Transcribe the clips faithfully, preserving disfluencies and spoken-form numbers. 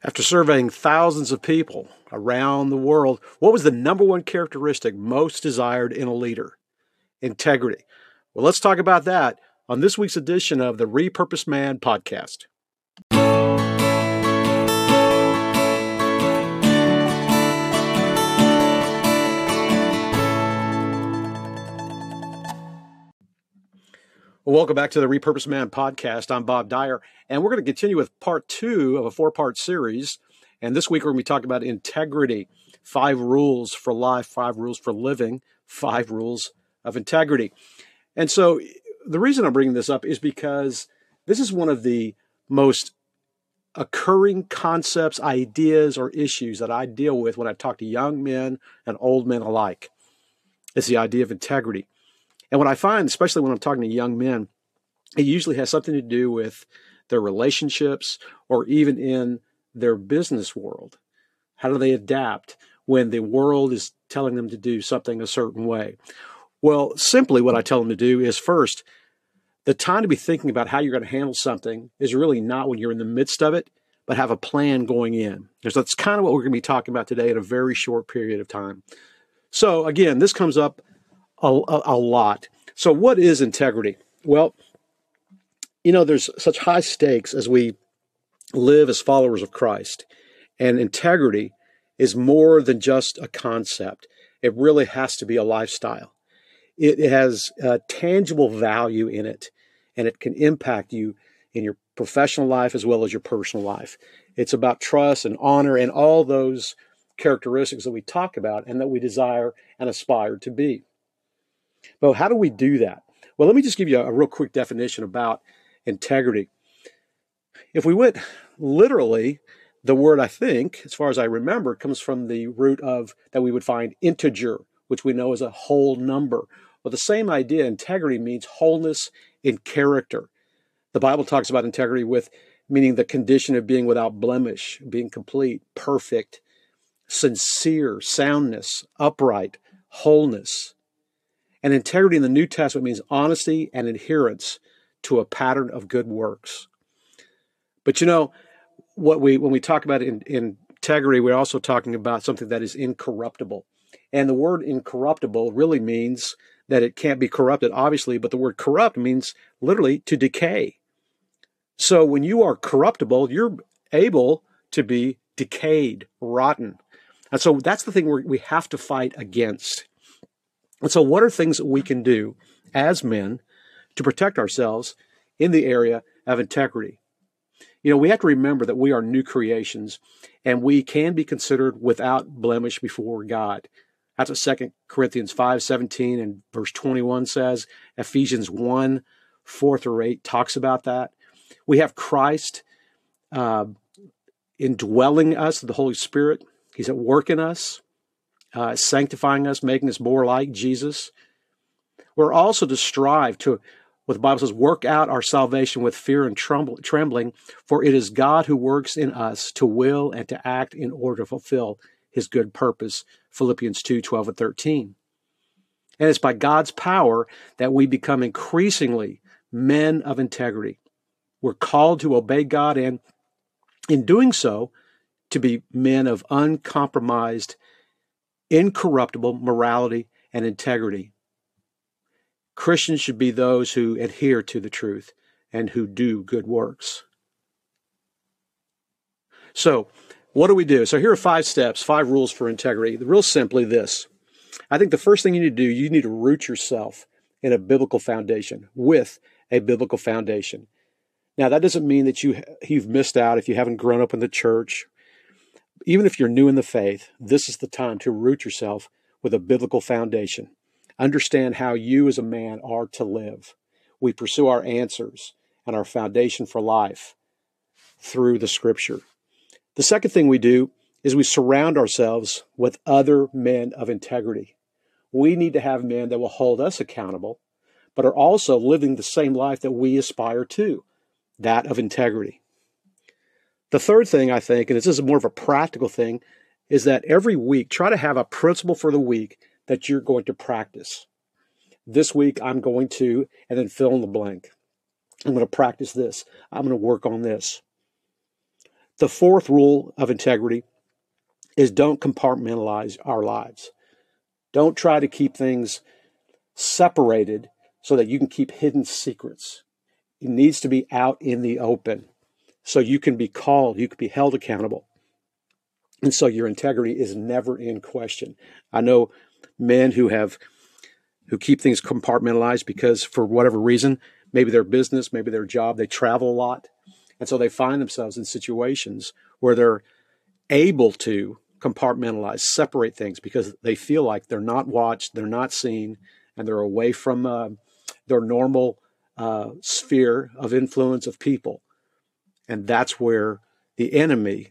After surveying thousands of people around the world, what was the number one characteristic most desired in a leader? Integrity. Well, let's talk about that on this week's edition of the Repurposed Man podcast. Well, welcome back to the Repurposed Man podcast. I'm Bob Dyer, and we're going to continue with part two of a four-part series. And this week we're going to be talking about integrity, five rules for life, five rules for living, five rules of integrity. And so the reason I'm bringing this up is because this is one of the most occurring concepts, ideas, or issues that I deal with when I talk to young men and old men alike. It's the idea of integrity. And what I find, especially when I'm talking to young men, it usually has something to do with their relationships or even in their business world. How do they adapt when the world is telling them to do something a certain way? Well, simply what I tell them to do is first, the time to be thinking about how you're going to handle something is really not when you're in the midst of it, but have a plan going in. So that's kind of what we're going to be talking about today in a very short period of time. So again, this comes up A, a, a lot. So what is integrity? Well, you know, there's such high stakes as we live as followers of Christ. And integrity is more than just a concept. It really has to be a lifestyle. It has a tangible value in it, and it can impact you in your professional life as well as your personal life. It's about trust and honor and all those characteristics that we talk about and that we desire and aspire to be. But how do we do that? Well, let me just give you a, a real quick definition about integrity. If we went literally, the word, I think, as far as I remember, comes from the root of that we would find integer, which we know is a whole number. Well, the same idea, integrity means wholeness in character. The Bible talks about integrity with meaning the condition of being without blemish, being complete, perfect, sincere, soundness, upright, wholeness. And integrity in the New Testament means honesty and adherence to a pattern of good works. But you know, what we when we talk about in, in integrity, we're also talking about something that is incorruptible. And the word incorruptible really means that it can't be corrupted, obviously, but the word corrupt means literally to decay. So when you are corruptible, you're able to be decayed, rotten. And so that's the thing we have to fight against. And so what are things that we can do as men to protect ourselves in the area of integrity? You know, we have to remember that we are new creations and we can be considered without blemish before God. That's what Second Corinthians five seventeen and verse twenty-one says. Ephesians one, four through eight talks about that. We have Christ uh, indwelling us, the Holy Spirit. He's at work in us. Uh, sanctifying us, making us more like Jesus. We're also to strive to, what the Bible says, work out our salvation with fear and tremble, trembling, for it is God who works in us to will and to act in order to fulfill his good purpose, Philippians two, twelve and thirteen. And it's by God's power that we become increasingly men of integrity. We're called to obey God and, in doing so, to be men of uncompromised incorruptible morality and integrity. Christians should be those who adhere to the truth and who do good works. So, what do we do? So here are five steps, five rules for integrity. Real simply this. I think the first thing you need to do, you need to root yourself in a biblical foundation, with a biblical foundation. Now, that doesn't mean that you, you've missed out if you haven't grown up in the church. Even if you're new in the faith, this is the time to root yourself with a biblical foundation. Understand how you as a man are to live. We pursue our answers and our foundation for life through the Scripture. The second thing we do is we surround ourselves with other men of integrity. We need to have men that will hold us accountable, but are also living the same life that we aspire to, that of integrity. The third thing, I think, and this is more of a practical thing, is that every week, try to have a principle for the week that you're going to practice. This week, I'm going to, and then fill in the blank. I'm going to practice this. I'm going to work on this. The fourth rule of integrity is don't compartmentalize our lives. Don't try to keep things separated so that you can keep hidden secrets. It needs to be out in the open so you can be called, you can be held accountable. And so your integrity is never in question. I know men who have who keep things compartmentalized because for whatever reason, maybe their business, maybe their job, they travel a lot. And so they find themselves in situations where they're able to compartmentalize, separate things because they feel like they're not watched, they're not seen, and they're away from uh, their normal uh, sphere of influence of people. And that's where the enemy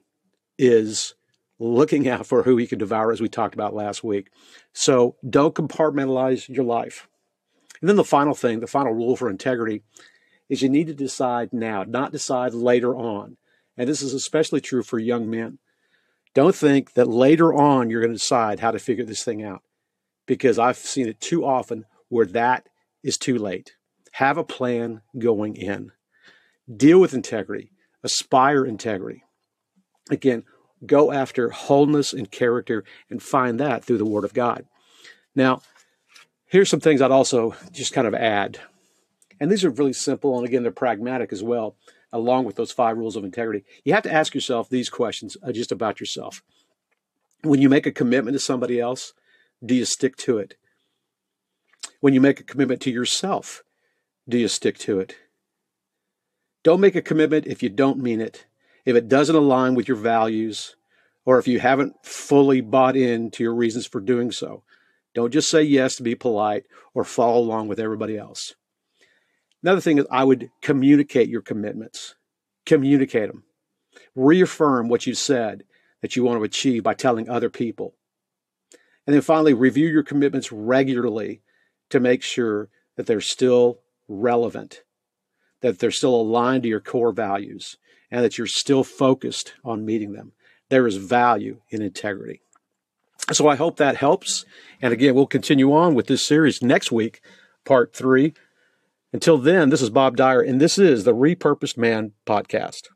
is looking out for who he can devour, as we talked about last week. So don't compartmentalize your life. And then the final thing, the final rule for integrity is you need to decide now, not decide later on. And this is especially true for young men. Don't think that later on you're going to decide how to figure this thing out, because I've seen it too often where that is too late. Have a plan going in. Deal with integrity. Aspire integrity. Again, go after wholeness and character and find that through the Word of God. Now, here's some things I'd also just kind of add. And these are really simple, and again, they're pragmatic as well, along with those five rules of integrity. You have to ask yourself these questions uh, just about yourself. When you make a commitment to somebody else, do you stick to it? When you make a commitment to yourself, do you stick to it? Don't make a commitment if you don't mean it, if it doesn't align with your values, or if you haven't fully bought into your reasons for doing so. Don't just say yes to be polite or follow along with everybody else. Another thing is I would communicate your commitments. Communicate them. Reaffirm what you said that you want to achieve by telling other people. And then finally, review your commitments regularly to make sure that they're still relevant, that they're still aligned to your core values, and that you're still focused on meeting them. There is value in integrity. So I hope that helps. And again, we'll continue on with this series next week, part three. Until then, this is Bob Dyer, and this is the Repurposed Man Podcast.